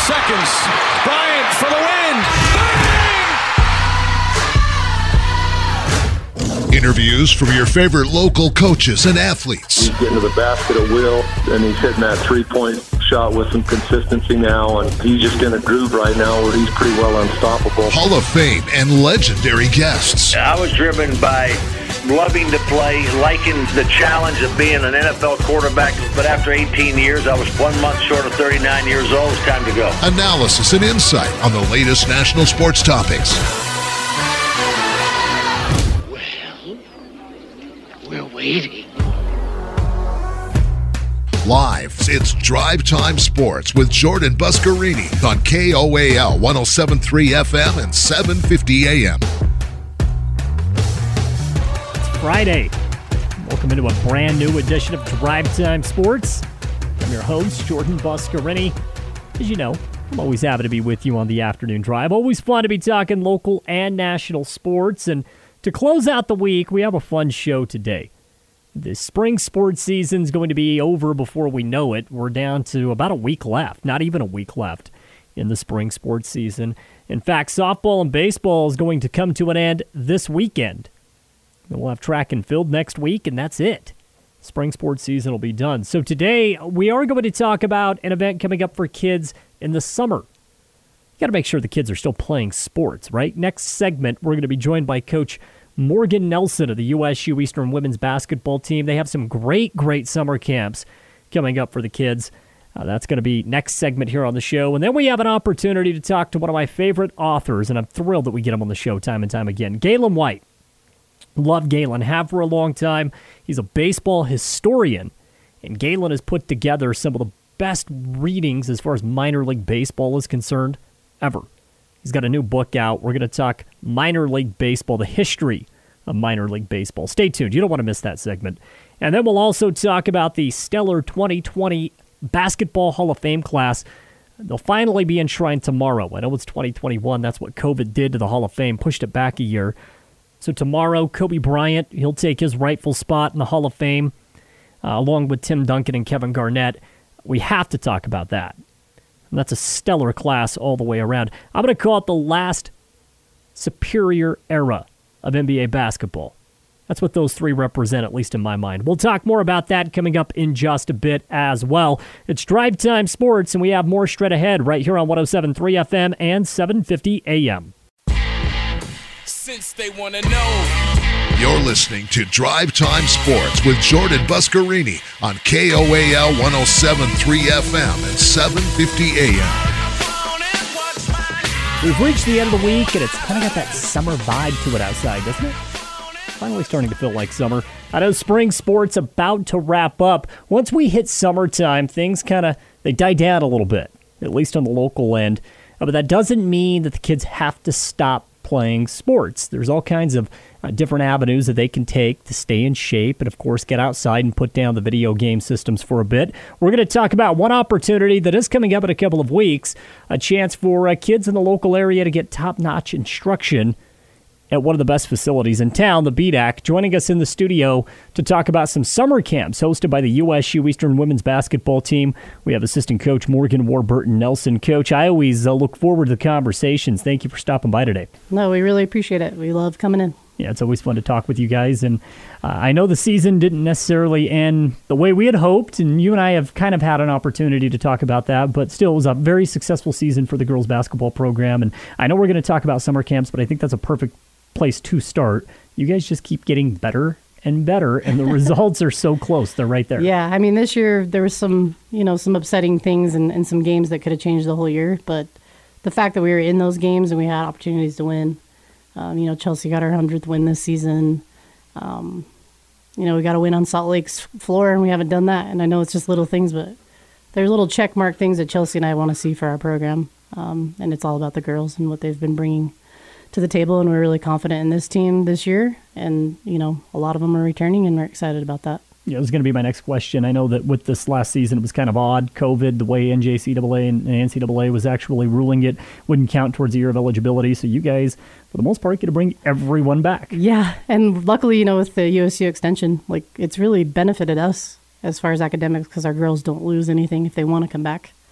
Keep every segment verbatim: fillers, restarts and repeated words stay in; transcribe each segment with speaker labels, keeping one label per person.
Speaker 1: seconds. Bryant for the win. Bang!
Speaker 2: Interviews from your favorite local coaches and athletes.
Speaker 3: He's getting to the basket at will, and he's hitting that three-point shot with some consistency now, and he's just in a groove right now where he's pretty well unstoppable.
Speaker 2: Hall of Fame and legendary guests.
Speaker 4: I was driven by loving to play, liking the challenge of being an N F L quarterback, but after eighteen years, I was one month short of thirty-nine years old. It's time to go.
Speaker 2: Analysis and insight on the latest national sports topics.
Speaker 5: Well, we're waiting.
Speaker 2: Live, it's Drive Time Sports with Jordan Buscarini on K O A L one oh seven point three F M and seven fifty A M.
Speaker 6: It's Friday. Welcome into a brand new edition of Drive Time Sports. I'm your host, Jordan Buscarini. As you know, I'm always happy to be with you on the afternoon drive. Always fun to be talking local and national sports. And to close out the week, we have a fun show today. The spring sports season is going to be over before we know it. We're down to about a week left, not even a week left in the spring sports season. In fact, softball and baseball is going to come to an end this weekend. We'll have track and field next week, and that's it. Spring sports season will be done. So today, we are going to talk about an event coming up for kids in the summer. You got to make sure the kids are still playing sports, right? Next segment, we're going to be joined by Coach Morgan Nelson of the U S U Eastern women's basketball team. They have some great, great summer camps coming up for the kids. Uh, that's going to be next segment here on the show. And then we have an opportunity to talk to one of my favorite authors, and I'm thrilled that we get him on the show time and time again. Galen White. Love Galen. Have for a long time. He's a baseball historian, and Galen has put together some of the best readings as far as minor league baseball is concerned ever. He's got a new book out. We're going to talk minor league baseball, the history of minor league baseball. Stay tuned. You don't want to miss that segment. And then we'll also talk about the stellar twenty twenty Basketball Hall of Fame class. They'll finally be enshrined tomorrow. I know it's twenty twenty-one. That's what COVID did to the Hall of Fame, pushed it back a year. So tomorrow, Kobe Bryant, he'll take his rightful spot in the Hall of Fame, uh, along with Tim Duncan and Kevin Garnett. We have to talk about that. And that's a stellar class all the way around. I'm going to call it the last superior era of N B A basketball. That's what those three represent, at least in my mind. We'll talk more about that coming up in just a bit as well. It's Drive Time Sports, and we have more straight ahead right here on one oh seven point three F M and seven fifty A M.
Speaker 7: Since they want to know.
Speaker 2: You're listening to Drive Time Sports with Jordan Buscarini on K O A L one oh seven point three F M and seven fifty A M.
Speaker 6: We've reached the end of the week, and it's kind of got that summer vibe to it outside, doesn't it? Finally starting to feel like summer. I know spring sports about to wrap up. Once we hit summertime, things kind of, they die down a little bit, at least on the local end. Uh, but that doesn't mean that the kids have to stop playing sports. There's all kinds of uh, different avenues that they can take to stay in shape and, of course, get outside and put down the video game systems for a bit. We're going to talk about one opportunity that is coming up in a couple of weeks, a chance for uh, kids in the local area to get top-notch instruction at one of the best facilities in town, the B D A C. Joining us in the studio to talk about some summer camps hosted by the U S U Eastern women's basketball team, we have assistant coach Morgan Warburton Nelson. Coach, I always uh, look forward to the conversations. Thank you for stopping by today.
Speaker 8: No, we really appreciate it. We love coming in.
Speaker 6: Yeah, it's always fun to talk with you guys. And uh, I know the season didn't necessarily end the way we had hoped, and you and I have kind of had an opportunity to talk about that, but still it was a very successful season for the girls basketball program. And I know we're going to talk about summer camps, but I think that's a perfect place to start. You guys just keep getting better and better, and the results are so close. They're right there.
Speaker 8: Yeah, I mean, this year there was some, you know, some upsetting things and, and some games that could have changed the whole year, but the fact that we were in those games and we had opportunities to win, um, you know, Chelsea got our hundredth win this season. Um, you know, we got to win on Salt Lake's floor, and we haven't done that, and I know it's just little things, but there's little check mark things that Chelsea and I want to see for our program, um, and it's all about the girls and what they've been bringing to the table, and we're really confident in this team this year, and you know, a lot of them are returning, and we're excited about that.
Speaker 6: Yeah, it was going to be my next question. I know that with this last season, it was kind of odd, COVID, the way N J C A A and N C double A was actually ruling it wouldn't count towards the year of eligibility, so you guys, for the most part, get to bring everyone back.
Speaker 8: Yeah, and luckily, you know, with the U S U extension, like, it's really benefited us as far as academics, because our girls don't lose anything if they want to come back.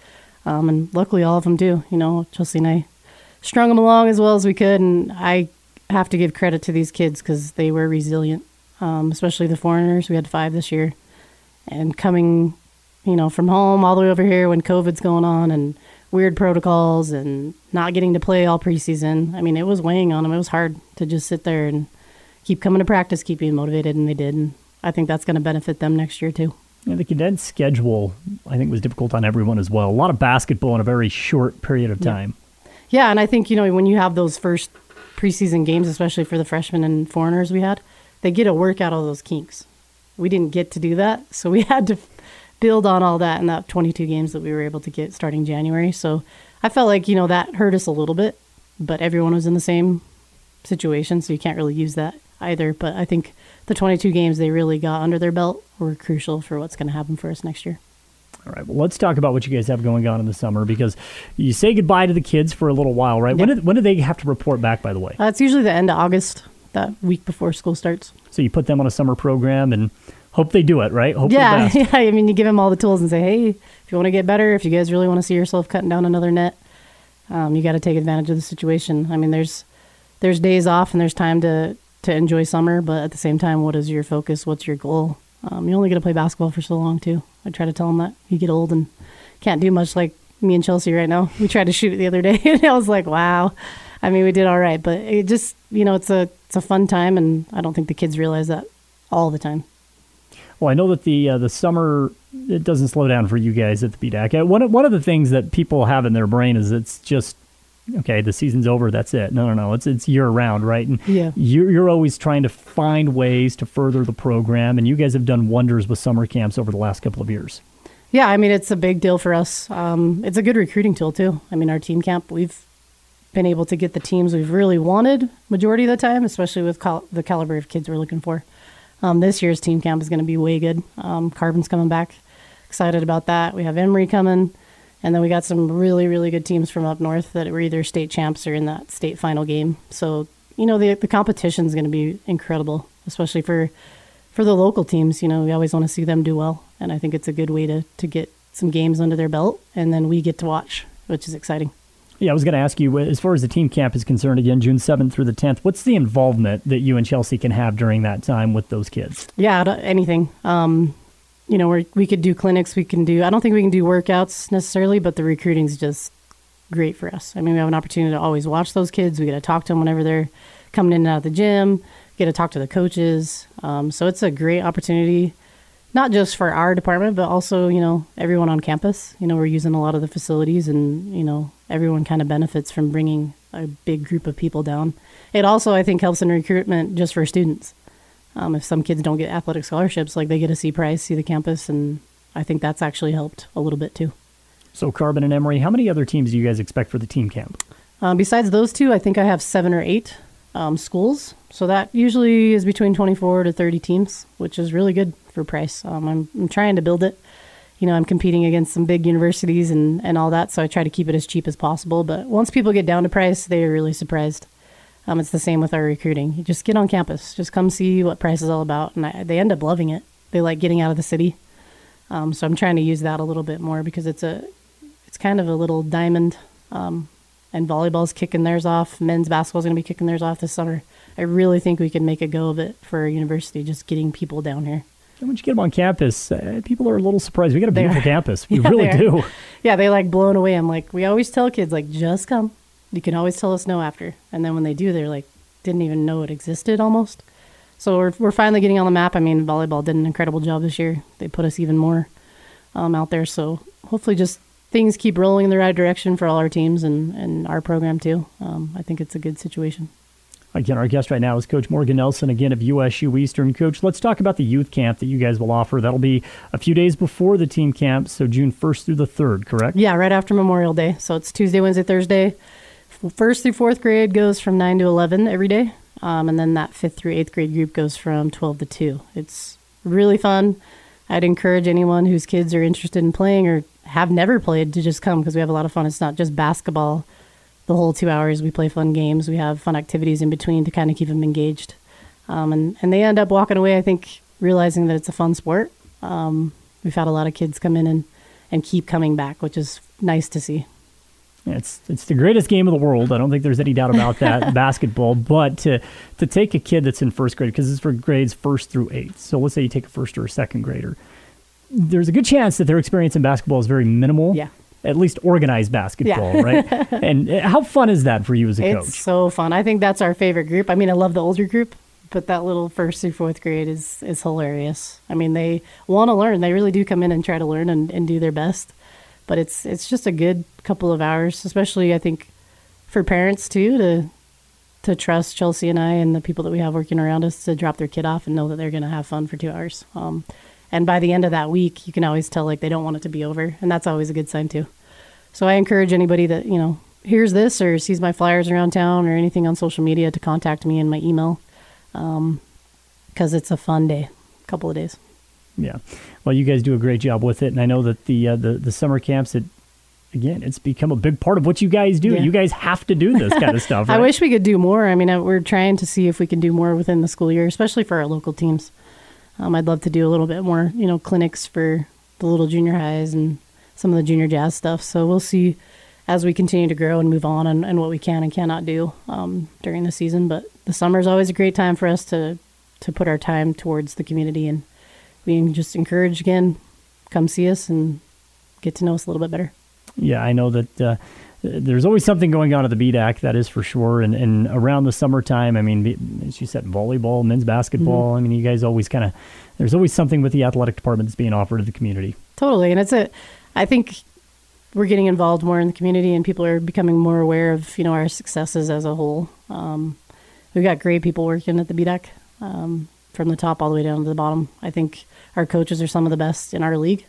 Speaker 8: Um, and luckily all of them do. You know, Chelsea and I strung them along as well as we could, and I have to give credit to these kids because they were resilient, um, especially the foreigners. We had five this year. And coming, you know, from home all the way over here when COVID's going on and weird protocols and not getting to play all preseason, I mean, it was weighing on them. It was hard to just sit there and keep coming to practice, keep being motivated, and they did. And I think that's going to benefit them next year too.
Speaker 6: Yeah, the condensed schedule, I think, was difficult on everyone as well. A lot of basketball in a very short period of time.
Speaker 8: Yeah. Yeah, and I think, you know, when you have those first preseason games, especially for the freshmen and foreigners we had, they get a work out of those kinks. We didn't get to do that, so we had to build on all that in that twenty-two games that we were able to get starting January. So I felt like, you know, that hurt us a little bit, but everyone was in the same situation, so you can't really use that either. But I think the twenty-two games they really got under their belt were crucial for what's going to happen for us next year.
Speaker 6: All right, well, let's talk about what you guys have going on in the summer, because you say goodbye to the kids for a little while, right? Yeah. When, do, when do they have to report back, by the way?
Speaker 8: Uh, it's usually the end of August, that week before school starts.
Speaker 6: So you put them on a summer program and hope they do it, right? Hope
Speaker 8: yeah,
Speaker 6: for the best.
Speaker 8: Yeah. I mean, you give them all the tools and say, hey, if you want to get better, if you guys really want to see yourself cutting down another net, um, you got to take advantage of the situation. I mean, there's there's days off and there's time to, to enjoy summer, but at the same time, what is your focus? What's your goal? Um, you only get to play basketball for so long, too. I try to tell them that. You get old and can't do much, like me and Chelsea right now. We tried to shoot it the other day, and I was like, wow. I mean, we did all right, but it just, you know, it's a it's a fun time, and I don't think the kids realize that all the time.
Speaker 6: Well, I know that the uh, the summer, it doesn't slow down for you guys at the B D A C. One of, one of the things that people have in their brain is it's just, okay, the season's over, that's it. No, no, no, it's it's year-round, right? And
Speaker 8: yeah.
Speaker 6: you're, you're always trying to find ways to further the program, and you guys have done wonders with summer camps over the last couple of years.
Speaker 8: Yeah, I mean, it's a big deal for us. Um, it's a good recruiting tool, too. I mean, our team camp, we've been able to get the teams we've really wanted majority of the time, especially with cal- the caliber of kids we're looking for. Um, this year's team camp is going to be way good. Um, Carbon's coming back. Excited about that. We have Emory coming. And then we got some really, really good teams from up north that were either state champs or in that state final game. So, you know, the the competition is going to be incredible, especially for for the local teams. You know, we always want to see them do well. And I think it's a good way to, to get some games under their belt. And then we get to watch, which is exciting.
Speaker 6: Yeah, I was going to ask you, as far as the team camp is concerned, again, June seventh through the tenth, what's the involvement that you and Chelsea can have during that time with those kids?
Speaker 8: Yeah, anything. Um, you know, we're, we could do clinics. We can do, I don't think we can do workouts necessarily, but the recruiting's just great for us. I mean, we have an opportunity to always watch those kids. We get to talk to them whenever they're coming in and out of the gym, get to talk to the coaches. Um, so it's a great opportunity, not just for our department, but also, you know, everyone on campus. You know, we're using a lot of the facilities and, you know, everyone kind of benefits from bringing a big group of people down. It also, I think, helps in recruitment just for students. Um, if some kids don't get athletic scholarships, like they get to see Price, see the campus, and I think that's actually helped a little bit too.
Speaker 6: So Carbon and Emory, how many other teams do you guys expect for the team camp?
Speaker 8: Um, besides those two, I think I have seven or eight um, schools. So that usually is between twenty-four to thirty teams, which is really good for Price. Um, I'm, I'm trying to build it. You know, I'm competing against some big universities and, and all that, so I try to keep it as cheap as possible. But once people get down to Price, they're really surprised. Um, it's the same with our recruiting. You just get on campus. Just come see what Price is all about. And I, they end up loving it. They like getting out of the city. Um, so I'm trying to use that a little bit more because it's a, it's kind of a little diamond. Um, and volleyball's kicking theirs off. Men's basketball's going to be kicking theirs off this summer. I really think we can make a go of it for our university, just getting people down here.
Speaker 6: And once you get them on campus, uh, people are a little surprised. We got a beautiful campus. We
Speaker 8: yeah,
Speaker 6: really do.
Speaker 8: Yeah, they like blown away. I'm like, we always tell kids, like, just come. You can always tell us no after. And then when they do, they're like, didn't even know it existed almost. So we're we're finally getting on the map. I mean, volleyball did an incredible job this year. They put us even more um, out there. So hopefully just things keep rolling in the right direction for all our teams and, and our program too. Um, I think it's a good situation.
Speaker 6: Again, our guest right now is Coach Morgan Nelson, again, of U S U Eastern. Coach, let's talk about the youth camp that you guys will offer. That'll be a few days before the team camp, so June first through the third, correct?
Speaker 8: Yeah, right after Memorial Day. So it's Tuesday, Wednesday, Thursday. First through fourth grade goes from nine to eleven every day, um, and then that fifth through eighth grade group goes from twelve to two. It's really fun. I'd encourage anyone whose kids are interested in playing or have never played to just come because we have a lot of fun. It's not just basketball the whole two hours. We play fun games. We have fun activities in between to kind of keep them engaged. Um, and, and they end up walking away, I think, realizing that it's a fun sport. Um, we've had a lot of kids come in and, and keep coming back, which is nice to see.
Speaker 6: It's it's the greatest game of the world. I don't think there's any doubt about that, basketball. But to to take a kid that's in first grade, because it's for grades first through eighth. So let's say you take a first or a second grader. There's a good chance that their experience in basketball is very minimal.
Speaker 8: Yeah.
Speaker 6: At least organized basketball,
Speaker 8: yeah.
Speaker 6: right? And how fun is that for you as a
Speaker 8: it's
Speaker 6: coach?
Speaker 8: It's so fun. I think that's our favorite group. I mean, I love the older group, but that little first through fourth grade is, is hilarious. I mean, they want to learn. They really do come in and try to learn and, and do their best. But it's it's just a good couple of hours, especially I think for parents too, to to trust Chelsea and I and the people that we have working around us to drop their kid off and know that they're going to have fun for two hours. Um, and by the end of that week, you can always tell like they don't want it to be over, and that's always a good sign too. So I encourage anybody that you know hears this or sees my flyers around town or anything on social media to contact me in my email, um, because it's a fun day, couple of days.
Speaker 6: Yeah. Well, you guys do a great job with it. And I know that the uh, the, the summer camps, it, again, it's become a big part of what you guys do.
Speaker 8: Yeah.
Speaker 6: You guys have to do this kind of stuff, right?
Speaker 8: I wish we could do more. I mean, I, we're trying to see if we can do more within the school year, especially for our local teams. Um, I'd love to do a little bit more, you know, clinics for the little junior highs and some of the junior jazz stuff. So we'll see as we continue to grow and move on and, and what we can and cannot do um, during the season. But the summer is always a great time for us to, to put our time towards the community, and we can just encourage, again, come see us and get to know us a little bit better.
Speaker 6: Yeah, I know that uh, there's always something going on at the B D A C, that is for sure. And, and around the summertime, I mean, as you said, volleyball, men's basketball, mm-hmm. I mean, you guys always kind of, there's always something with the athletic department that's being offered to the community.
Speaker 8: Totally. And it's a, I think we're getting involved more in the community, and people are becoming more aware of, you know, our successes as a whole. Um, we've got great people working at the B D A C, um, from the top all the way down to the bottom. I think our coaches are some of the best in our league.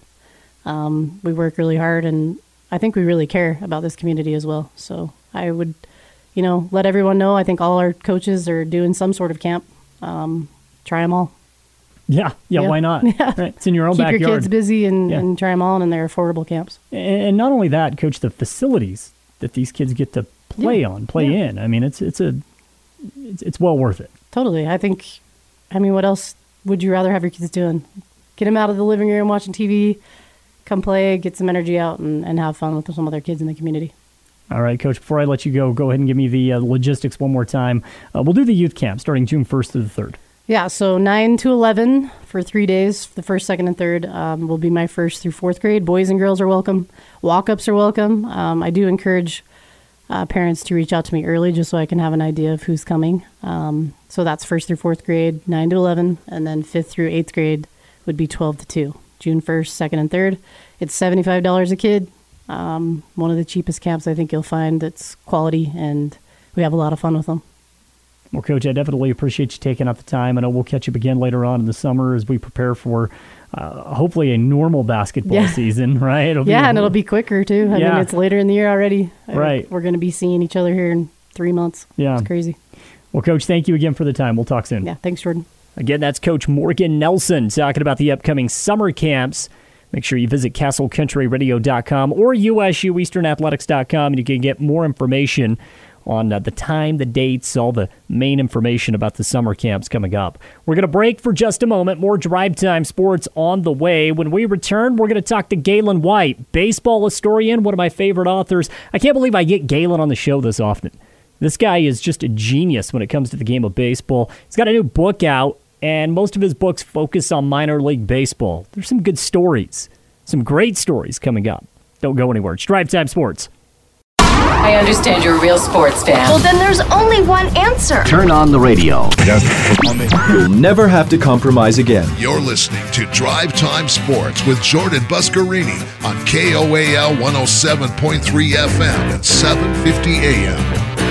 Speaker 8: Um, we work really hard, and I think we really care about this community as well. So I would, you know, let everyone know. I think all our coaches are doing some sort of camp. Um, try them all.
Speaker 6: Yeah, yeah, yeah. Why not?
Speaker 8: Yeah.
Speaker 6: Right. It's in your own
Speaker 8: Keep
Speaker 6: backyard.
Speaker 8: Keep your kids busy and,
Speaker 6: yeah.
Speaker 8: and try them all, and they're affordable camps.
Speaker 6: And not only that, Coach, the facilities that these kids get to play
Speaker 8: yeah.
Speaker 6: on, play
Speaker 8: yeah.
Speaker 6: in. I mean, it's it's a it's, it's well worth it.
Speaker 8: Totally. I think. I mean, what else would you rather have your kids doing? Get them out of the living room watching T V, come play, get some energy out, and, and have fun with some other kids in the community.
Speaker 6: All right, Coach, before I let you go, go ahead and give me the uh, logistics one more time. Uh, we'll do the youth camp starting June first through the third.
Speaker 8: Yeah, so nine to eleven for three days. The first, second, and third um, will be my first through fourth grade. Boys and girls are welcome. Walk-ups are welcome. Um, I do encourage uh, parents to reach out to me early just so I can have an idea of who's coming. Um, so that's first through fourth grade, nine to eleven, and then fifth through eighth grade would be twelve to two. June first, second, and third. It's seventy-five dollars a kid. Um, one of the cheapest camps I think you'll find that's quality, and we have a lot of fun with them.
Speaker 6: Well, Coach, I definitely appreciate you taking up the time. I know we'll catch up again later on in the summer as we prepare for uh, hopefully a normal basketball
Speaker 8: yeah.
Speaker 6: season, right? It'll
Speaker 8: yeah,
Speaker 6: be,
Speaker 8: and it'll be quicker, too. I
Speaker 6: yeah.
Speaker 8: mean, it's later in the year already.
Speaker 6: Right.
Speaker 8: We're going to be seeing each other here in three months.
Speaker 6: Yeah.
Speaker 8: It's crazy.
Speaker 6: Well, Coach, thank you again for the time. We'll talk soon.
Speaker 8: Yeah, thanks, Jordan.
Speaker 6: Again, that's Coach Morgan Nelson talking about the upcoming summer camps. Make sure you visit castle country radio dot com or U S U eastern athletics dot com, and you can get more information on uh, the time, the dates, all the main information about the summer camps coming up. We're going to break for just a moment. More Drive Time Sports on the way. When we return, we're going to talk to Galen White, baseball historian, one of my favorite authors. I can't believe I get Galen on the show this often. This guy is just a genius when it comes to the game of baseball. He's got a new book out, and most of his books focus on minor league baseball. There's some good stories, some great stories coming up. Don't go anywhere. It's Drive Time Sports.
Speaker 9: I understand you're a real sports fan.
Speaker 10: Well, then there's only one answer.
Speaker 11: Turn on the radio. You'll never have to compromise again.
Speaker 2: You're listening to Drive Time Sports with Jordan Buscarini on K O A L one oh seven point three F M and seven fifty A M.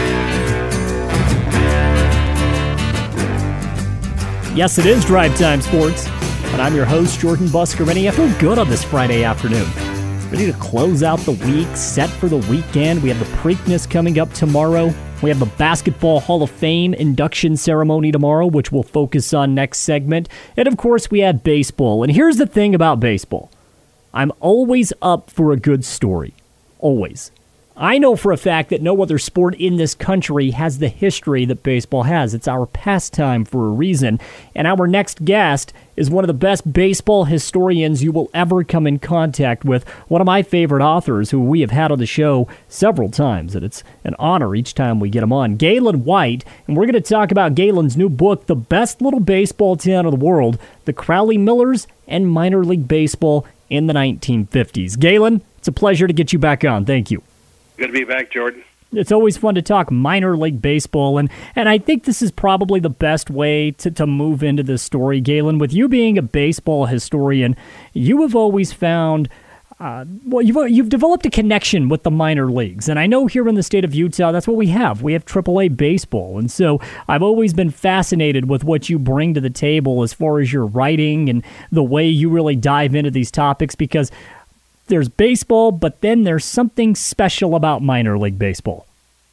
Speaker 6: Yes, it is Drive Time Sports, and I'm your host, Jordan Buscarini. I feel good on this Friday afternoon. Ready to close out the week, set for the weekend. We have the Preakness coming up tomorrow. We have the Basketball Hall of Fame induction ceremony tomorrow, which we'll focus on next segment. And, of course, we have baseball. And here's the thing about baseball. I'm always up for a good story. Always. I know for a fact that no other sport in this country has the history that baseball has. It's our pastime for a reason. And our next guest is one of the best baseball historians you will ever come in contact with, one of my favorite authors who we have had on the show several times, and it's an honor each time we get him on, Galen White. And we're going to talk about Galen's new book, The Best Little Baseball Town in the World, The Crowley Millers and Minor League Baseball in the nineteen fifties. Galen, it's a pleasure to get you back on. Thank you.
Speaker 12: Good to be back, Jordan.
Speaker 6: It's always fun to talk minor league baseball, and, and I think this is probably the best way to, to move into this story, Galen. With you being a baseball historian, you have always found, uh, well, you've, you've developed a connection with the minor leagues, and I know here in the state of Utah, that's what we have. We have triple A baseball, and so I've always been fascinated with what you bring to the table as far as your writing and the way you really dive into these topics, because there's baseball, but then there's something special about minor league baseball.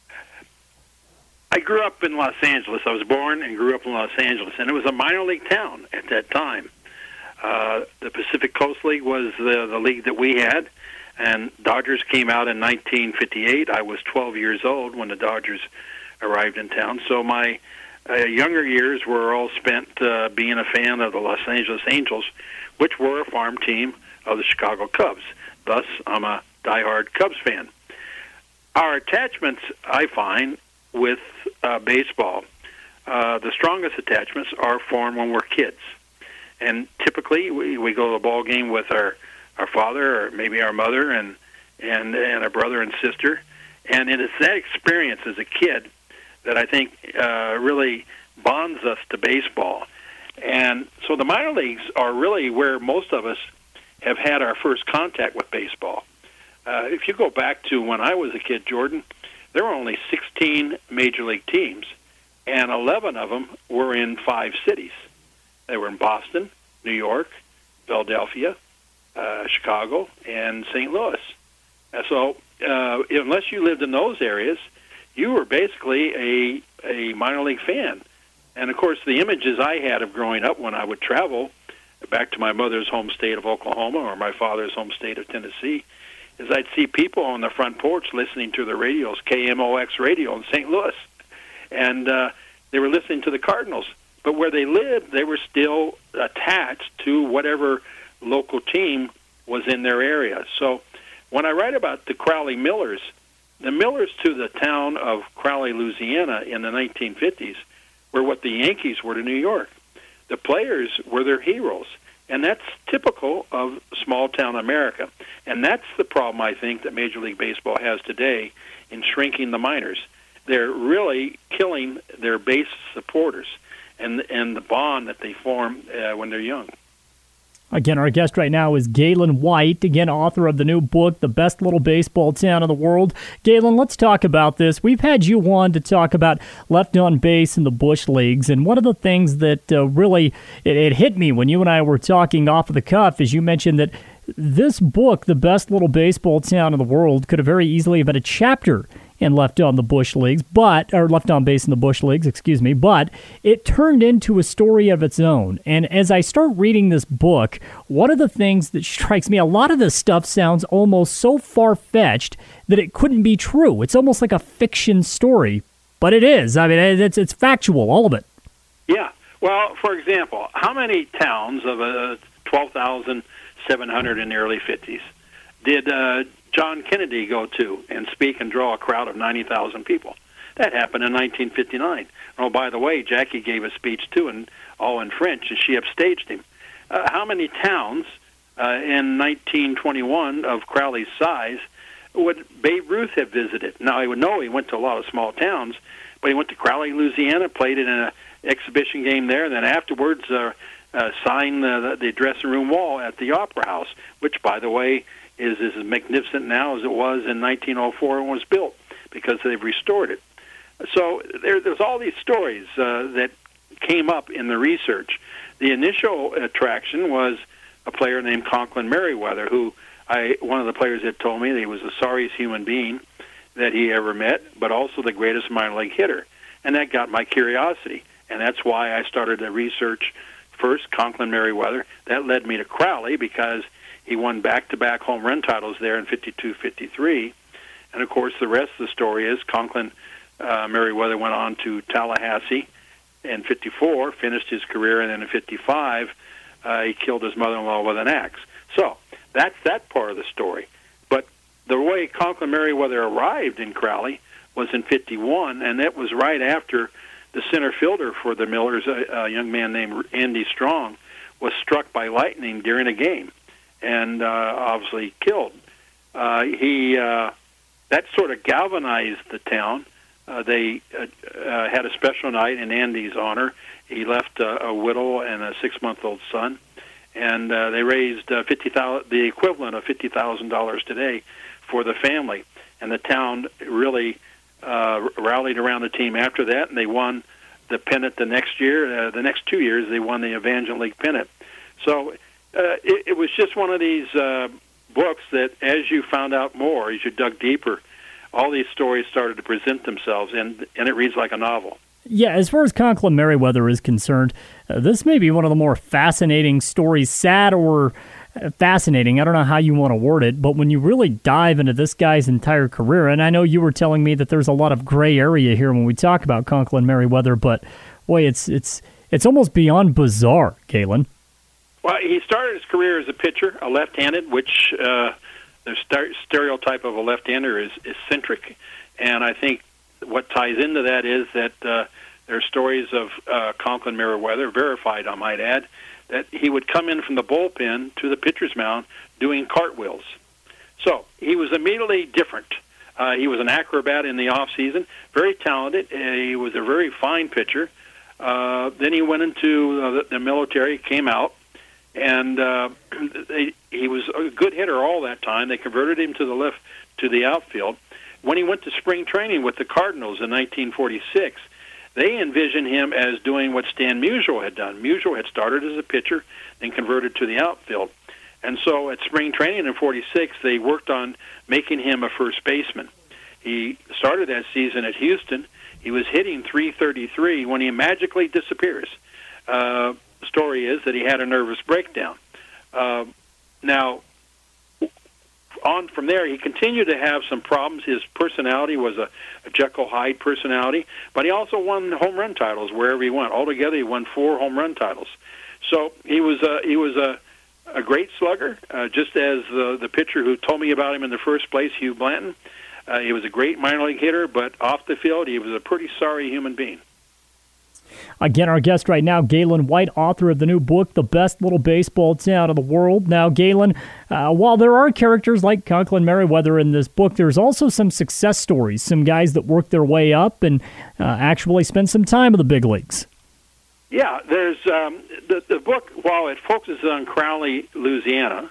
Speaker 12: I grew up in Los Angeles. I was born and grew up in Los Angeles, and it was a minor league town at that time. Uh, the Pacific Coast League was the, the league that we had, and Dodgers came out in nineteen fifty-eight. I was twelve years old when the Dodgers arrived in town, so my uh, younger years were all spent uh, being a fan of the Los Angeles Angels, which were a farm team of the Chicago Cubs. Thus, I'm a diehard Cubs fan. Our attachments, I find, with uh, baseball, uh, the strongest attachments are formed when we're kids. And typically, we, we go to a ball game with our, our father or maybe our mother and, and, and our brother and sister. And it is that experience as a kid that I think uh, really bonds us to baseball. And so the minor leagues are really where most of us have had our first contact with baseball. Uh, if you go back to when I was a kid, Jordan, there were only sixteen major league teams, and eleven of them were in five cities. They were in Boston, New York, Philadelphia, uh, Chicago, and Saint Louis. And so uh, unless you lived in those areas, you were basically a, a minor league fan. And, of course, the images I had of growing up when I would travel back to my mother's home state of Oklahoma or my father's home state of Tennessee, is I'd see people on the front porch listening to the radios, K M O X radio in Saint Louis. And uh, they were listening to the Cardinals. But where they lived, they were still attached to whatever local team was in their area. So when I write about the Crowley Millers, the Millers to the town of Crowley, Louisiana in the nineteen fifties were what the Yankees were to New York. The players were their heroes, and that's typical of small-town America. And that's the problem, I think, that Major League Baseball has today in shrinking the minors. They're really killing their base supporters and and the bond that they form uh, when they're young.
Speaker 6: Again, our guest right now is Galen White, again, author of the new book, The Best Little Baseball Town in the World. Galen, let's talk about this. We've had you on to talk about left on base in the Bush Leagues, and one of the things that uh, really it, it hit me when you and I were talking off of the cuff is you mentioned that this book, The Best Little Baseball Town in the World, could have very easily been a chapter in Left on the Bush Leagues, but or Left on Base in the Bush Leagues, excuse me, but it turned into a story of its own. And as I start reading this book, one of the things that strikes me, a lot of this stuff sounds almost so far-fetched that it couldn't be true. It's almost like a fiction story, but it is. I mean, it's it's factual, all of it.
Speaker 12: Yeah. Well, for example, how many towns of uh, twelve thousand seven hundred in the early fifties did uh, John Kennedy go to and speak and draw a crowd of ninety thousand people? That happened in nineteen fifty-nine. Oh, by the way, Jackie gave a speech, too, and all in French, and she upstaged him. Uh, how many towns uh, in nineteen twenty-one of Crowley's size would Babe Ruth have visited? Now, I would know he went to a lot of small towns, but he went to Crowley, Louisiana, played in an exhibition game there, and then afterwards uh, uh, signed the, the dressing room wall at the Opera House, which, by the way, is as magnificent now as it was in nineteen oh four when it was built, because they've restored it. So there, there's all these stories uh, that came up in the research. The initial attraction was a player named Conklin Merriweather, who I one of the players had told me that he was the sorriest human being that he ever met, but also the greatest minor league hitter. And that got my curiosity, and that's why I started the research first, Conklin Merriweather. That led me to Crowley because he won back-to-back home run titles there in fifty-two fifty-three. And, of course, the rest of the story is Conklin uh, Merriweather went on to Tallahassee in fifty-four, finished his career, and then in fifty-five, uh, he killed his mother-in-law with an axe. So that's that part of the story. But the way Conklin Merriweather arrived in Crowley was in fifty-one, and that was right after the center fielder for the Millers, a, a young man named Andy Strong, was struck by lightning during a game and uh, obviously killed. Uh, he uh, that sort of galvanized the town. Uh, they uh, uh, had a special night in Andy's honor. He left uh, a widow and a six-month-old son, and uh, they raised uh, fifty thousand, the equivalent of fifty thousand dollars today, for the family. And the town really uh, rallied around the team after that, and they won the pennant the next year. Uh, the next two years, they won the Evangel League pennant. So uh, it, it was just one of these uh, books that, as you found out more, as you dug deeper, all these stories started to present themselves, and and it reads like a novel.
Speaker 6: Yeah, as far as Conklin Merriweather is concerned, uh, this may be one of the more fascinating stories, sad or uh, fascinating, I don't know how you want to word it, but when you really dive into this guy's entire career, and I know you were telling me that there's a lot of gray area here when we talk about Conklin Merriweather, but boy, it's it's it's almost beyond bizarre, Galen.
Speaker 12: Well, he started his career as a pitcher, a left-handed, which... Uh, The stereotype of a left-hander is eccentric, and I think what ties into that is that uh, there are stories of uh, Conklin Merriweather, verified, I might add, that he would come in from the bullpen to the pitcher's mound doing cartwheels. So he was immediately different. Uh, he was an acrobat in the off-season, very talented. He was a very fine pitcher. Uh, then he went into uh, the, the military, came out, and uh, they, he was a good hitter all that time. They converted him to the left, to the outfield. When he went to spring training with the Cardinals in nineteen forty-six, they envisioned him as doing what Stan Musial had done. Musial had started as a pitcher, then converted to the outfield. And so at spring training in forty-six, they worked on making him a first baseman. He started that season at Houston. He was hitting three thirty-three when he magically disappears. Uh, the story is that he had a nervous breakdown. Uh, now, on from there, he continued to have some problems. His personality was a, a Jekyll Hyde personality, but he also won home run titles wherever he went. Altogether, he won four home run titles. So he was a, he was a, a great slugger, uh, just as the, the pitcher who told me about him in the first place, Hugh Blanton. Uh, he was a great minor league hitter, but off the field, he was a pretty sorry human being.
Speaker 6: Again, our guest right now, Galen White, author of the new book, The Best Little Baseball Town in the World. Now, Galen, uh, while there are characters like Conklin Merriweather in this book, there's also some success stories, some guys that worked their way up and uh, actually spent some time in the big leagues.
Speaker 12: Yeah, there's um, the, the book, while it focuses on Crowley, Louisiana,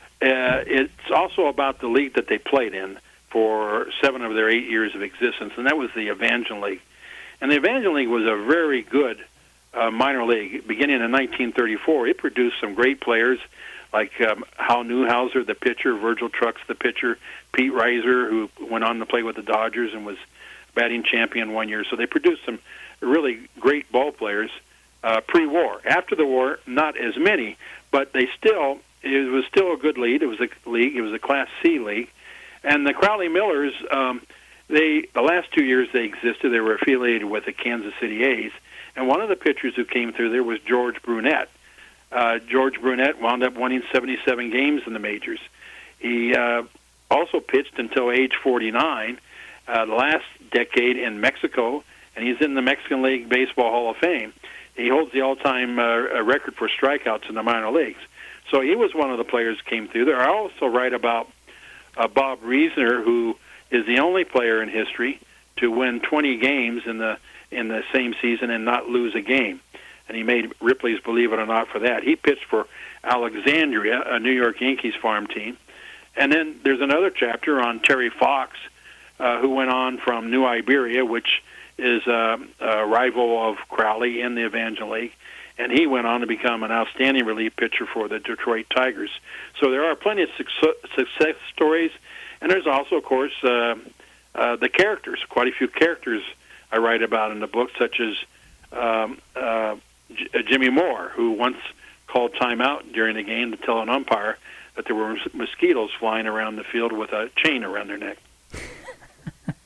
Speaker 12: uh, it's also about the league that they played in for seven of their eight years of existence, and that was the Evangel League. And the Evangel League was a very good uh, minor league. Beginning in nineteen thirty-four, it produced some great players like um, Hal Newhouser, the pitcher, Virgil Trucks, the pitcher, Pete Reiser, who went on to play with the Dodgers and was batting champion one year. So they produced some really great ball players uh, pre-war. After the war, not as many, but they still it was still a good league. It was a league. It was a Class C league. And the Crowley Millers, um, they the last two years they existed, they were affiliated with the Kansas City A's. And one of the pitchers who came through there was George Brunette. Uh, George Brunette wound up winning seventy-seven games in the majors. He uh, also pitched until age forty-nine, uh, the last decade in Mexico, and he's in the Mexican League Baseball Hall of Fame. He holds the all-time uh, record for strikeouts in the minor leagues. So he was one of the players who came through there. I also write about uh, Bob Reisner, who is the only player in history to win twenty games in the in the same season and not lose a game. And he made Ripley's Believe It or Not for that. He pitched for Alexandria, a New York Yankees farm team. And then there's another chapter on Terry Fox, uh, who went on from New Iberia, which is uh, a rival of Crowley in the Evangel League. And he went on to become an outstanding relief pitcher for the Detroit Tigers. So there are plenty of success stories. And there's also, of course, uh, uh, the characters, quite a few characters I write about in the book, such as um, uh, J- Jimmy Moore, who once called timeout during the game to tell an umpire that there were mosquitoes flying around the field with a chain around their neck.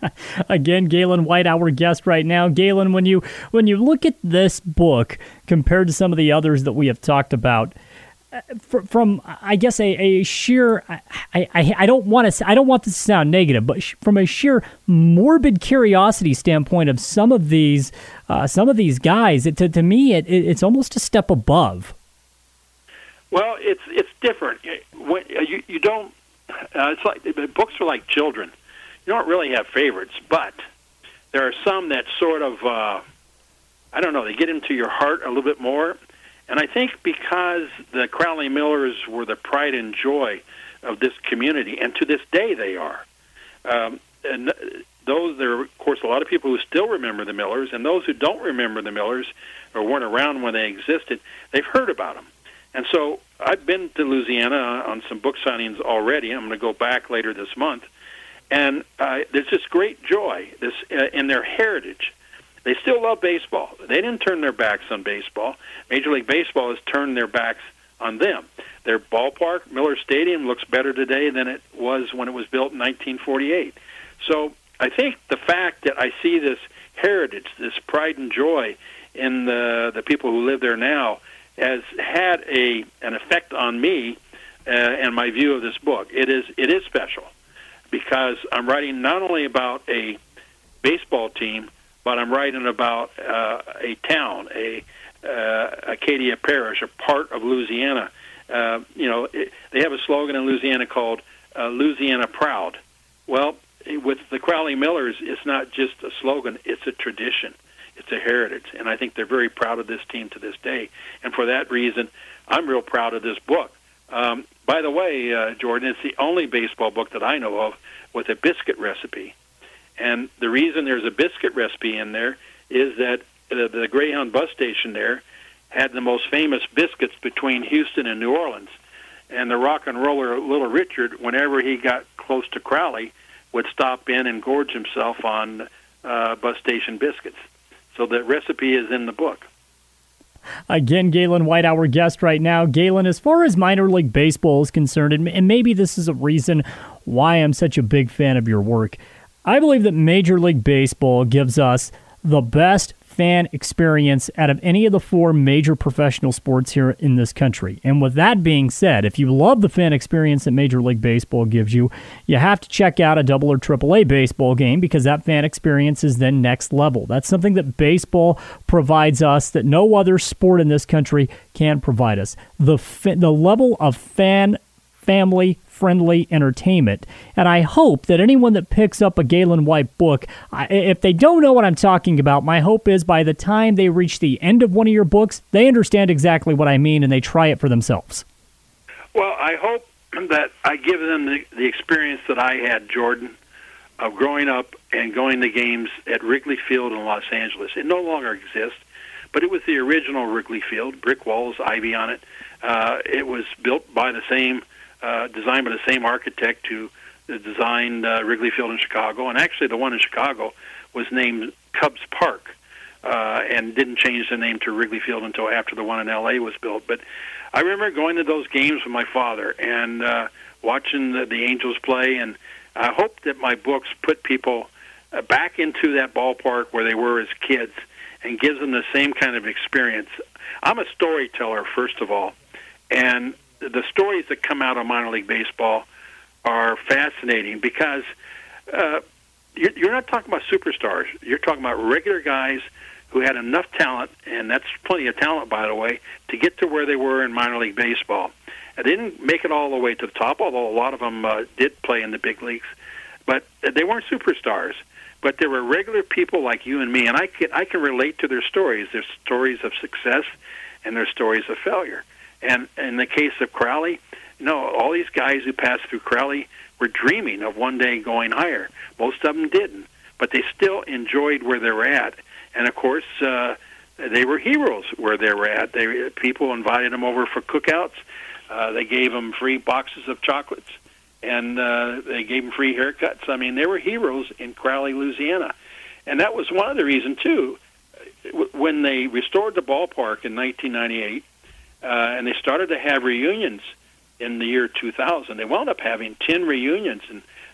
Speaker 6: Again, Galen White, our guest right now. Galen, when you when you look at this book compared to some of the others that we have talked about, from I guess a, a sheer I, I I don't want to I don't want this to sound negative, but from a sheer morbid curiosity standpoint of some of these uh, some of these guys, it, to to me it, it, it's almost a step above.
Speaker 12: Well, it's it's different. When you you don't, uh, it's like books are like children. You don't really have favorites, but there are some that sort of, uh, I don't know, they get into your heart a little bit more. And I think because the Crowley Millers were the pride and joy of this community, and to this day they are. Um, and those, there are, of course, a lot of people who still remember the Millers, and those who don't remember the Millers or weren't around when they existed, they've heard about them. And so I've been to Louisiana on some book signings already. I'm going to go back later this month. And uh, there's this great joy this uh, in their heritage. They still love baseball. They didn't turn their backs on baseball. Major League Baseball has turned their backs on them. Their ballpark, Miller Stadium, looks better today than it was when it was built in nineteen forty-eight. So I think the fact that I see this heritage, this pride and joy in the, the people who live there now has had a an effect on me uh, and my view of this book. It is it is special, because I'm writing not only about a baseball team, but I'm writing about uh, a town, a uh, Acadia Parish, a part of Louisiana. Uh, you know, it, they have a slogan in Louisiana called uh, Louisiana Proud. Well, with the Crowley Millers, it's not just a slogan, it's a tradition. It's a heritage, and I think they're very proud of this team to this day. And for that reason, I'm real proud of this book. Um, by the way, uh, Jordan, it's the only baseball book that I know of with a biscuit recipe. And the reason there's a biscuit recipe in there is that the, the Greyhound bus station there had the most famous biscuits between Houston and New Orleans. And the rock and roller Little Richard, whenever he got close to Crowley, would stop in and gorge himself on uh, bus station biscuits. So the recipe is in the book.
Speaker 6: Again, Galen White, our guest right now. Galen, as far as minor league baseball is concerned, and maybe this is a reason why I'm such a big fan of your work, I believe that Major League Baseball gives us the best fan experience out of any of the four major professional sports here in this country. And with that being said, if you love the fan experience that Major League Baseball gives you, you have to check out a double or triple A baseball game, because that fan experience is then next level. That's something that baseball provides us that no other sport in this country can provide us. The fa- the level of fan family friendly entertainment. And I hope that anyone that picks up a Galen White book, if they don't know what I'm talking about, my hope is by the time they reach the end of one of your books, they understand exactly what I mean and they try it for themselves.
Speaker 12: Well, I hope that I give them the, the experience that I had, Jordan, of growing up and going to games at Wrigley Field in Los Angeles. It no longer exists, but it was the original Wrigley Field, brick walls, ivy on it. Uh, it was built by the same Uh, designed by the same architect who designed uh, Wrigley Field in Chicago. And actually the one in Chicago was named Cubs Park uh, and didn't change the name to Wrigley Field until after the one in L A was built. But I remember going to those games with my father and uh, watching the, the Angels play, and I hope that my books put people uh, back into that ballpark where they were as kids and gives them the same kind of experience. I'm a storyteller, first of all, and the stories that come out of minor league baseball are fascinating because uh, you're, you're not talking about superstars. You're talking about regular guys who had enough talent, and that's plenty of talent, by the way, to get to where they were in minor league baseball. And they didn't make it all the way to the top, although a lot of them uh, did play in the big leagues. But they weren't superstars. But there were regular people like you and me, and I can, I can relate to their stories. There's stories of success, and there's stories of failure. And in the case of Crowley, you know, all these guys who passed through Crowley were dreaming of one day going higher. Most of them didn't, but they still enjoyed where they were at. And, of course, uh, they were heroes where they were at. They, people invited them over for cookouts. Uh, they gave them free boxes of chocolates, and uh, they gave them free haircuts. I mean, they were heroes in Crowley, Louisiana. And that was one of the reasons, too. When they restored the ballpark in nineteen ninety-eight, Uh, and they started to have reunions in the year two thousand. They wound up having ten reunions, and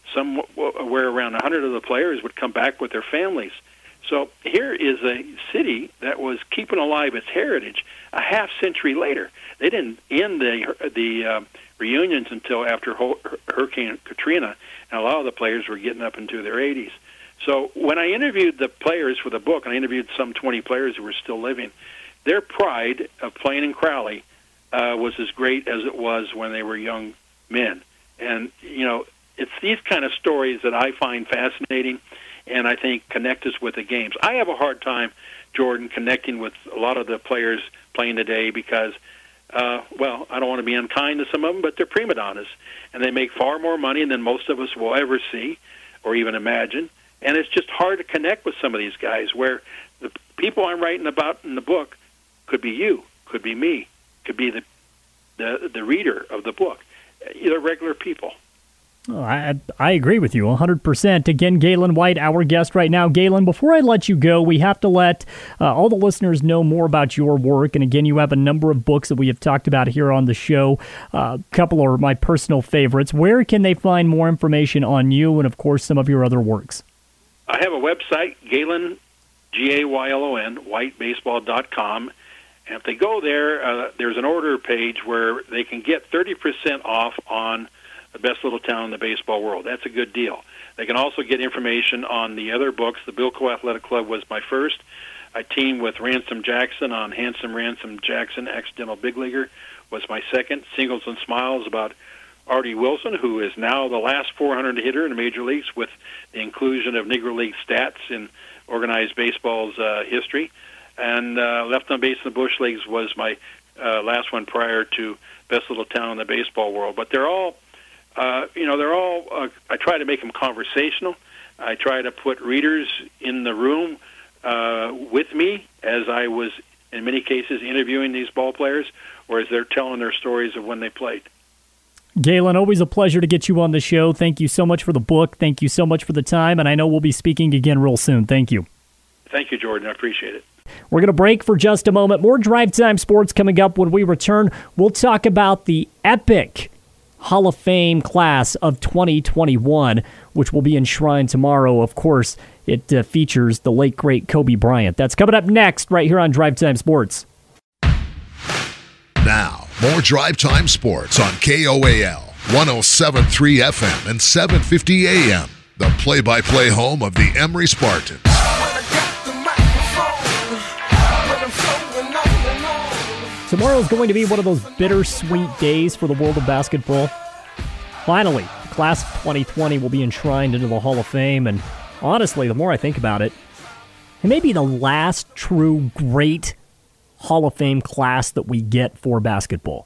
Speaker 12: somewhere around one hundred of the players would come back with their families. So here is a city that was keeping alive its heritage a half century later. They didn't end the the uh, reunions until after Hurricane Katrina, and a lot of the players were getting up into their eighties. So when I interviewed the players for the book, and I interviewed some twenty players who were still living, their pride of playing in Crowley uh, was as great as it was when they were young men. And, you know, it's these kind of stories that I find fascinating and I think connect us with the games. I have a hard time, Jordan, connecting with a lot of the players playing today because, uh, well, I don't want to be unkind to some of them, but they're prima donnas, and they make far more money than most of us will ever see or even imagine. And it's just hard to connect with some of these guys where the people I'm writing about in the book could be you, could be me, could be the the, the reader of the book. They're regular people.
Speaker 6: Oh, I I agree with you one hundred percent. Again, Galen White, our guest right now. Galen, before I let you go, we have to let uh, all the listeners know more about your work. And again, you have a number of books that we have talked about here on the show. A uh, couple are my personal favorites. Where can they find more information on you and, of course, some of your other works?
Speaker 12: I have a website, Galen, G A Y L O N, white baseball dot com. And if they go there, uh, there's an order page where they can get thirty percent off on the best little town in the baseball world. That's a good deal. They can also get information on the other books. The Bilko Athletic Club was my first. I teamed with Ransom Jackson on Handsome Ransom Jackson, Accidental Big Leaguer, was my second. Singles and Smiles about Artie Wilson, who is now the last four hundred hitter in the major leagues with the inclusion of Negro League stats in organized baseball's uh, history. And uh, Left on Base in the Bush Leagues was my uh, last one prior to Best Little Town in the baseball world. But they're all, uh, you know, they're all, uh, I try to make them conversational. I try to put readers in the room uh, with me as I was, in many cases, interviewing these ball players or as they're telling their stories of when they played.
Speaker 6: Galen, always a pleasure to get you on the show. Thank you so much for the book. Thank you so much for the time, and I know we'll be speaking again real soon. Thank you.
Speaker 12: Thank you, Jordan. I appreciate it.
Speaker 6: We're going to break for just a moment. More Drive Time Sports coming up. When we return, we'll talk about the epic Hall of Fame class of twenty twenty-one, which will be enshrined tomorrow. Of course, it uh, features the late, great Kobe Bryant. That's coming up next right here on Drive Time Sports.
Speaker 2: Now, more Drive Time Sports on K O A L, one oh seven point three F M and seven fifty A M, the play-by-play home of the Emory Spartans.
Speaker 6: Tomorrow is going to be one of those bittersweet days for the world of basketball. Finally, the class of twenty twenty will be enshrined into the Hall of Fame, and honestly, the more I think about it, it may be the last true great Hall of Fame class that we get for basketball.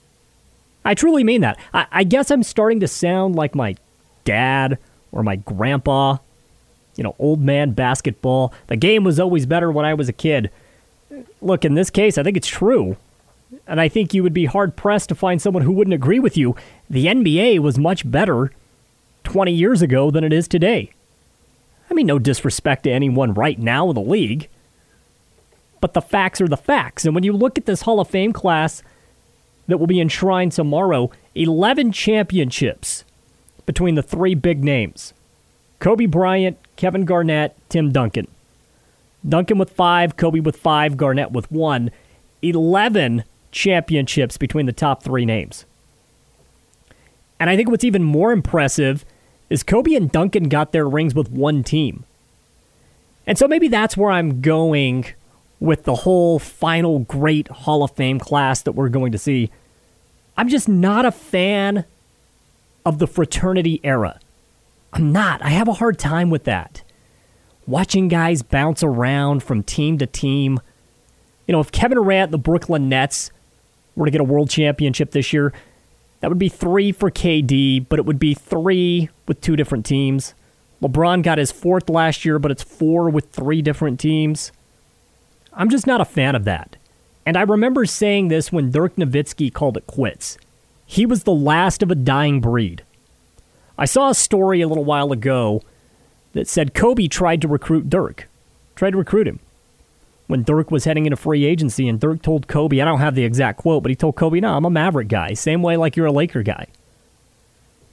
Speaker 6: I truly mean that. I, I guess I'm starting to sound like my dad or my grandpa. You know, old man basketball. The game was always better when I was a kid. Look, in this case, I think it's true. And I think you would be hard-pressed to find someone who wouldn't agree with you. The N B A was much better twenty years ago than it is today. I mean, no disrespect to anyone right now in the league. But the facts are the facts. And when you look at this Hall of Fame class that will be enshrined tomorrow, eleven championships between the three big names. Kobe Bryant, Kevin Garnett, Tim Duncan. Duncan with five, Kobe with five, Garnett with one. eleven championships between the top three names. And I think what's even more impressive is Kobe and Duncan got their rings with one team. And so maybe that's where I'm going with the whole final great Hall of Fame class that we're going to see. I'm just not a fan of the fraternity era. I'm not. I have a hard time with that. Watching guys bounce around from team to team. You know, if Kevin Durant and the Brooklyn Nets were to get a world championship this year, that would be three for K D, but it would be three with two different teams. LeBron got his fourth last year, but it's four with three different teams. I'm just not a fan of that. And I remember saying this when Dirk Nowitzki called it quits. He was the last of a dying breed. I saw a story a little while ago that said Kobe tried to recruit Dirk. Tried to recruit him. When Dirk was heading into free agency, and Dirk told Kobe, I don't have the exact quote, but he told Kobe, no, I'm a Maverick guy. Same way like you're a Laker guy.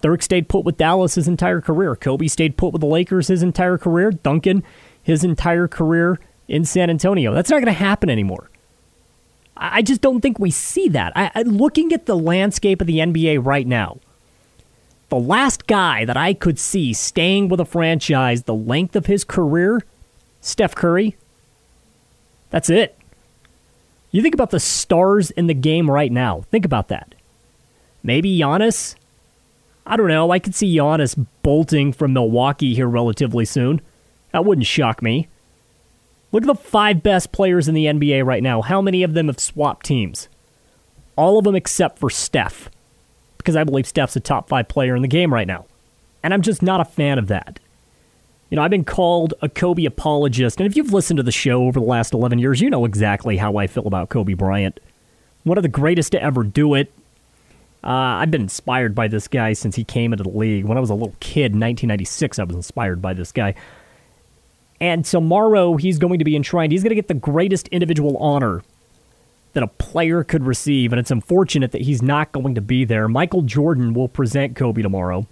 Speaker 6: Dirk stayed put with Dallas his entire career. Kobe stayed put with the Lakers his entire career. Duncan, his entire career in San Antonio. That's not going to happen anymore. I just don't think we see that. I, I, looking at the landscape of the N B A right now, the last guy that I could see staying with a franchise the length of his career, Steph Curry. That's it. You think about the stars in the game right now. Think about that. Maybe Giannis. I don't know. I could see Giannis bolting from Milwaukee here relatively soon. That wouldn't shock me. Look at the five best players in the N B A right now. How many of them have swapped teams? All of them except for Steph. Because I believe Steph's a top five player in the game right now. And I'm just not a fan of that. You know, I've been called a Kobe apologist. And if you've listened to the show over the last eleven years, you know exactly how I feel about Kobe Bryant. One of the greatest to ever do it. Uh, I've been inspired by this guy since he came into the league. When I was a little kid in nineteen ninety-six, I was inspired by this guy. And tomorrow, he's going to be enshrined. He's going to get the greatest individual honor that a player could receive, and it's unfortunate that he's not going to be there. Michael Jordan will present Kobe tomorrow.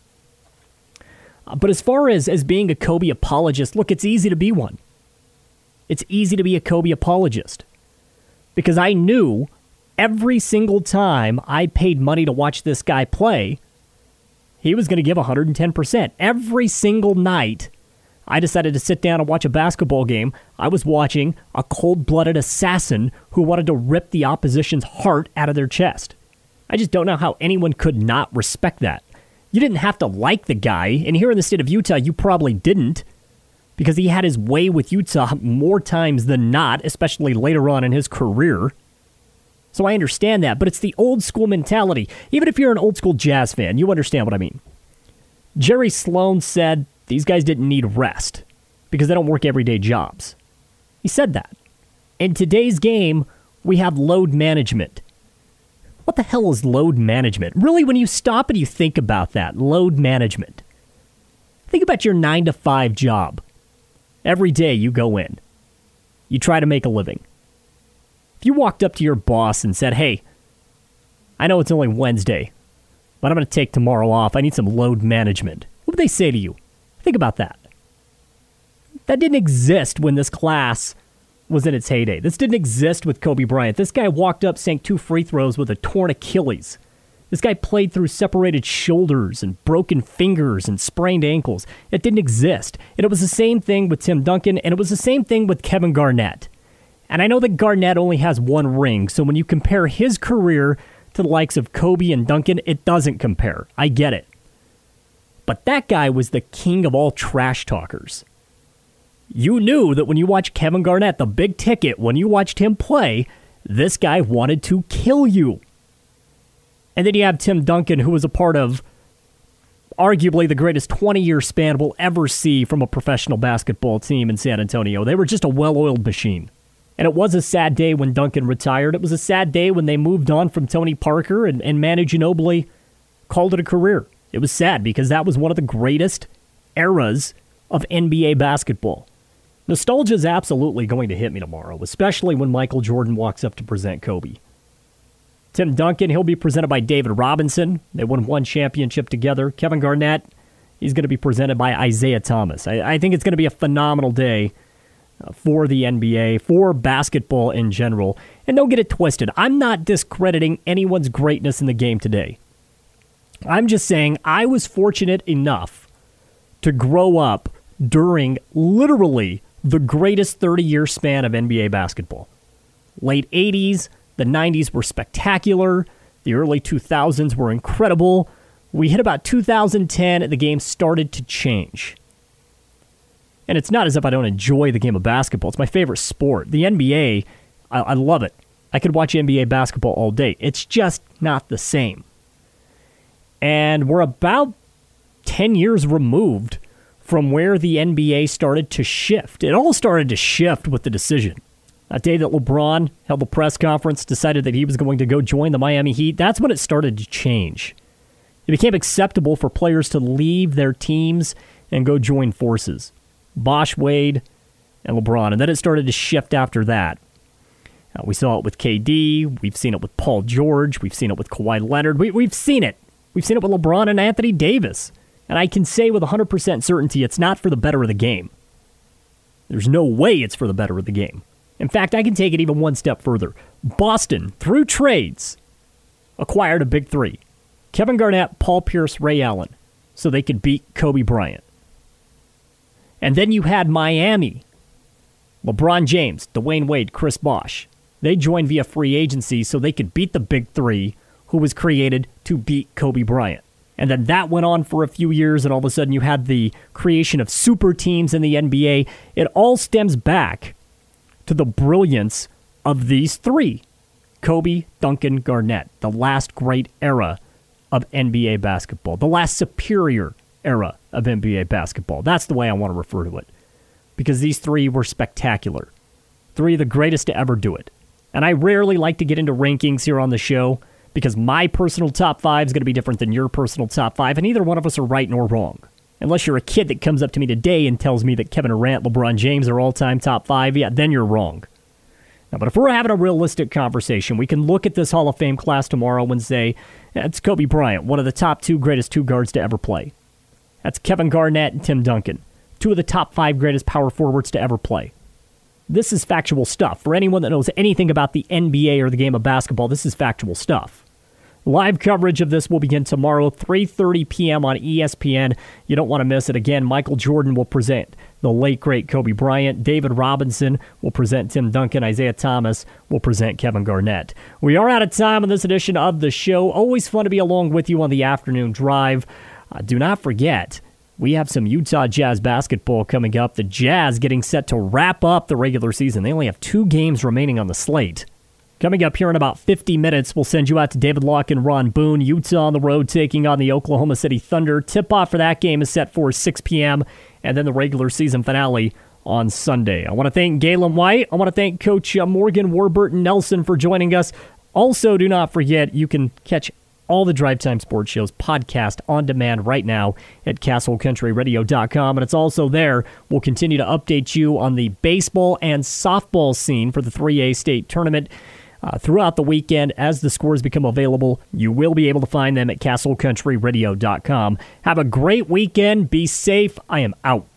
Speaker 6: Uh, but as far as, as being a Kobe apologist, look, it's easy to be one. It's easy to be a Kobe apologist. Because I knew every single time I paid money to watch this guy play, he was going to give one hundred ten percent. Every single night I decided to sit down and watch a basketball game, I was watching a cold-blooded assassin who wanted to rip the opposition's heart out of their chest. I just don't know how anyone could not respect that. You didn't have to like the guy, and here in the state of Utah, you probably didn't, because he had his way with Utah more times than not, especially later on in his career. So I understand that, but it's the old-school mentality. Even if you're an old-school Jazz fan, you understand what I mean. Jerry Sloan said these guys didn't need rest because they don't work everyday jobs. He said that. In today's game, we have load management. What the hell is load management? Really, when you stop and you think about that, load management. Think about your nine to five job. Every day you go in. You try to make a living. If you walked up to your boss and said, hey, I know it's only Wednesday, but I'm going to take tomorrow off. I need some load management. What would they say to you? Think about that. That didn't exist when this class was in its heyday. This didn't exist with Kobe Bryant. This guy walked up, sank two free throws with a torn Achilles. This guy played through separated shoulders and broken fingers and sprained ankles. It didn't exist. And it was the same thing with Tim Duncan, and it was the same thing with Kevin Garnett. And I know that Garnett only has one ring, so when you compare his career to the likes of Kobe and Duncan, it doesn't compare. I get it. But that guy was the king of all trash talkers. You knew that when you watched Kevin Garnett, the big ticket, when you watched him play, this guy wanted to kill you. And then you have Tim Duncan, who was a part of arguably the greatest twenty-year span we'll ever see from a professional basketball team in San Antonio. They were just a well-oiled machine. And it was a sad day when Duncan retired. It was a sad day when they moved on from Tony Parker and, and Manu Ginobili called it a career. It was sad because that was one of the greatest eras of N B A basketball. Nostalgia is absolutely going to hit me tomorrow, especially when Michael Jordan walks up to present Kobe. Tim Duncan, he'll be presented by David Robinson. They won one championship together. Kevin Garnett, he's going to be presented by Isaiah Thomas. I, I think it's going to be a phenomenal day for the N B A, for basketball in general. And don't get it twisted. I'm not discrediting anyone's greatness in the game today. I'm just saying I was fortunate enough to grow up during literally the greatest thirty-year span of N B A basketball. Late eighties, the nineties were spectacular. The early two thousands were incredible. We hit about two thousand ten and the game started to change. And it's not as if I don't enjoy the game of basketball. It's my favorite sport. The N B A, I, I love it. I could watch N B A basketball all day. It's just not the same. And we're about ten years removed from where the N B A started to shift. It all started to shift with the decision. That day that LeBron held the press conference, decided that he was going to go join the Miami Heat, that's when it started to change. It became acceptable for players to leave their teams and go join forces. Bosh, Wade, and LeBron. And then it started to shift after that. Uh, we saw it with K D. We've seen it with Paul George. We've seen it with Kawhi Leonard. We, we've seen it We've seen it with LeBron and Anthony Davis. And I can say with one hundred percent certainty it's not for the better of the game. There's no way it's for the better of the game. In fact, I can take it even one step further. Boston, through trades, acquired a big three. Kevin Garnett, Paul Pierce, Ray Allen, so they could beat Kobe Bryant. And then you had Miami, LeBron James, Dwayne Wade, Chris Bosh. They joined via free agency so they could beat the big three who was created to beat Kobe Bryant. And then that went on for a few years, and all of a sudden you had the creation of super teams in the N B A. It all stems back to the brilliance of these three. Kobe, Duncan, Garnett, the last great era of N B A basketball, the last superior era of N B A basketball. That's the way I want to refer to it. Because these three were spectacular. Three of the greatest to ever do it. And I rarely like to get into rankings here on the show, because my personal top five is going to be different than your personal top five, and neither one of us are right nor wrong. Unless you're a kid that comes up to me today and tells me that Kevin Durant, LeBron James are all-time top five, yeah, then you're wrong. Now, but if we're having a realistic conversation, we can look at this Hall of Fame class tomorrow and say, that's Kobe Bryant, one of the top two greatest two guards to ever play. That's Kevin Garnett and Tim Duncan, two of the top five greatest power forwards to ever play. This is factual stuff. For anyone that knows anything about the N B A or the game of basketball, this is factual stuff. Live coverage of this will begin tomorrow, three thirty p.m. on E S P N. You don't want to miss it. Again, Michael Jordan will present the late, great Kobe Bryant. David Robinson will present Tim Duncan. Isaiah Thomas will present Kevin Garnett. We are out of time on this edition of the show. Always fun to be along with you on the afternoon drive. Uh, do not forget, we have some Utah Jazz basketball coming up. The Jazz getting set to wrap up the regular season. They only have two games remaining on the slate. Coming up here in about fifty minutes, we'll send you out to David Locke and Ron Boone. Utah on the road taking on the Oklahoma City Thunder. Tip-off for that game is set for six p.m., and then the regular season finale on Sunday. I want to thank Galen White. I want to thank Coach Morgan Warburton Nelson for joining us. Also, do not forget, you can catch all the Drive Time Sports Shows podcast on demand right now at castle country radio dot com. And it's also there. We'll continue to update you on the baseball and softball scene for the three A state tournament. Uh, throughout the weekend, as the scores become available, you will be able to find them at castle country radio dot com. Have a great weekend. Be safe. I am out.